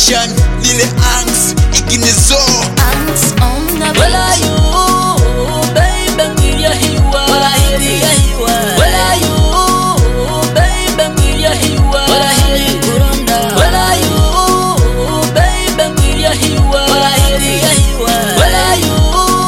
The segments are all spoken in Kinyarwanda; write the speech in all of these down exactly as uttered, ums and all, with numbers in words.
Fashion, Lily Angst, Ignizo. Angst on the beat. Where are you, baby? Ngiya hiwa. Where are you? Where are you, baby? Ngiya hiwa. Where are you? Kurunda. Where are you, baby? Ngiya hiwa. Where are you? Where are you,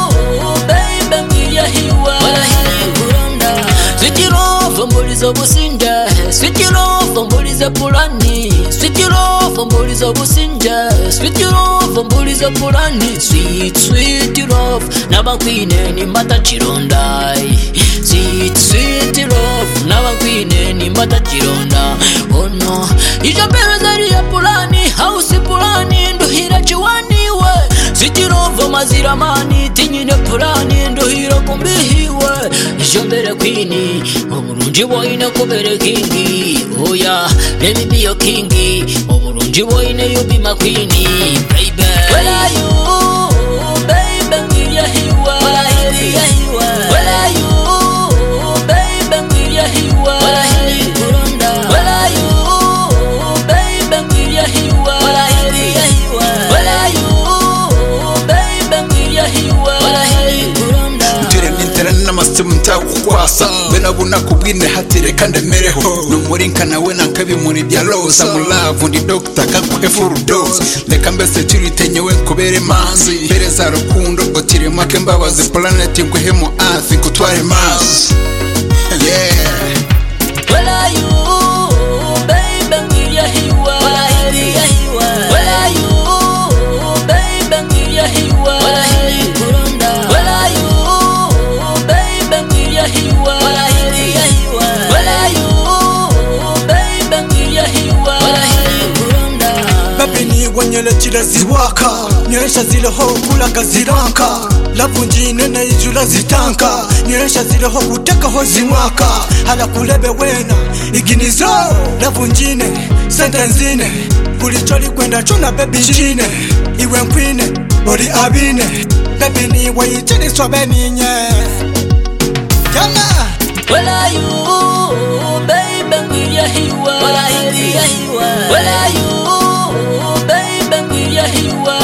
baby? Ngiya hiwa. Where are you? Kurunda. Switch it off, mbolizo businja. Switch it off, mbolizo pulani. Switch it off, mbolizo businja. Switch it off, mbolizo pulani. Sweet, sweet it off. Nabakwine ni mata chironda. Sweet, sweet it off. Nabakwine ni mata chironda. Oh no, ijapera zari ya pulani. House pulani, nduhira chiwani we. Switch it off, mazira mani. Tinyine pulani, nduhira kumbihiwe. Ijapera kwini, omurunji woine kubere kingi. Oh yeah, let me be your kingi. Omurunji woine you be my queenie, baby. Where are you, baby? Ngiya hiwa. Where are you? Where are you, baby? Ngiya hiwa. Where are you? Kurunda. Where are you, baby? Ngiya hiwa. Where are you? Where are you, baby? Ngiya hiwa. Where are you? Kurunda. Jire nintera n'amasimu ntakukwasa bena buna kubwine hatire kandi mereho numuri nkanawe nankabi muri bya rosa mulavu ndi doctor kakwe full dose leka mbese turitenyewe kubere manzi pereza rukundo otire make mbabazi planet nguhemo earth nkutware Mars. Yeah. Where are you, baby? Ngiya hiwa. Where are you? Where are you, baby? Ngiya hiwa. Where are you? Kurunda. Where are you, baby? Ngiya hiwa. Where are you? Where are you, baby? Ngiya hiwa. Where are you? Kurunda. Baby ni wanyele chila ziwaka nyesha zile ho kulaga ziranka lavu njine na ijula zitanka nyesha zile ho kuteka ho zimwaka hala kulebe wena iginizo lavu njine sentenzine kulicholi kwenda chuna baby njine iwe nkwine bori abine baby ni wayichini sobe ninye Jama. Where are you, baby? Ngiya hiwa. Where are you? Where are you, baby? Ngiya hiwa.